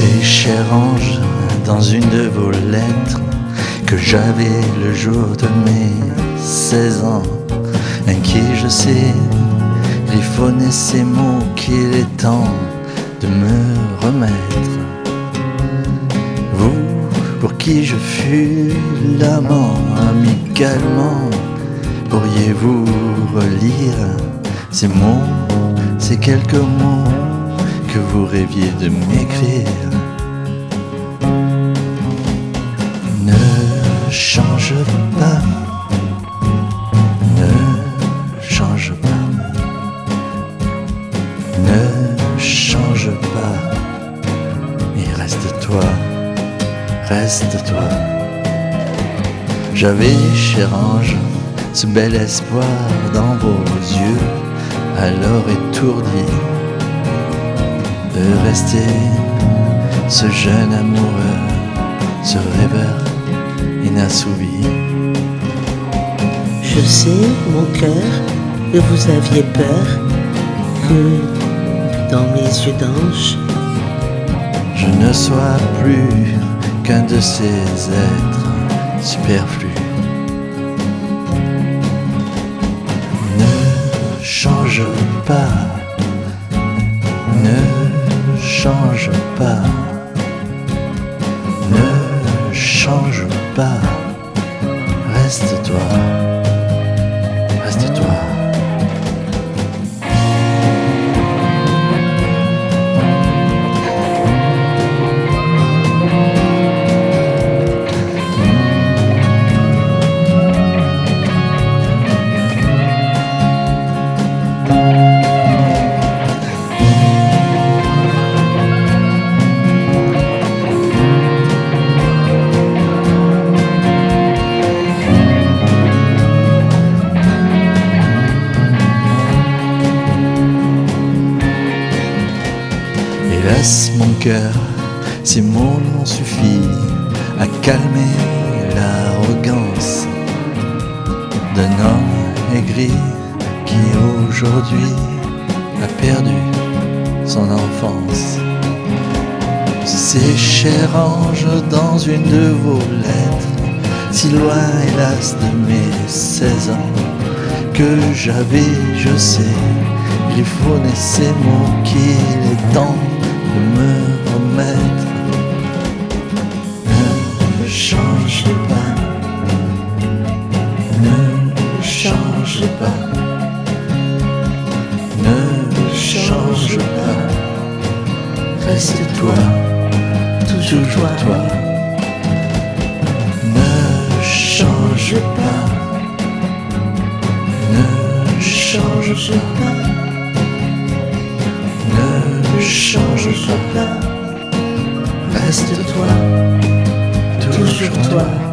sais, cher ange, dans une de vos lettres que j'avais le jour de mes 16 ans, inquiet je sais, griffonner ces mots qu'il est temps de me remettre. Vous, pour qui je fus l'amant amicalement, pourriez-vous relire ces mots, ces quelques mots que vous rêviez de m'écrire? Ne change pas, ne change pas, ne change pas, et reste-toi, reste-toi. J'avais, cher ange, ce bel espoir dans vos yeux, alors étourdi de rester ce jeune amoureux, ce rêveur inassouvi. Je sais, mon cœur, que vous aviez peur, que dans mes yeux d'ange, je ne sois plus qu'un de ces êtres superflus. Ne change pas, ne change pas, ne change pas, reste-toi, reste-toi. Hélas, mon cœur, ces mots n'ont suffi à calmer l'arrogance d'un homme aigri qui aujourd'hui a perdu son enfance. C'est, cher ange, dans une de vos lettres, si loin hélas de mes 16 ans, que j'avais, je sais, griffonné ces mots qu'il est temps de me remettre. Ne change pas, ne change pas, ne change pas, reste-toi, toujours toi. Ne change pas, ne change pas, ne change pas, reste-toi, toujours toi.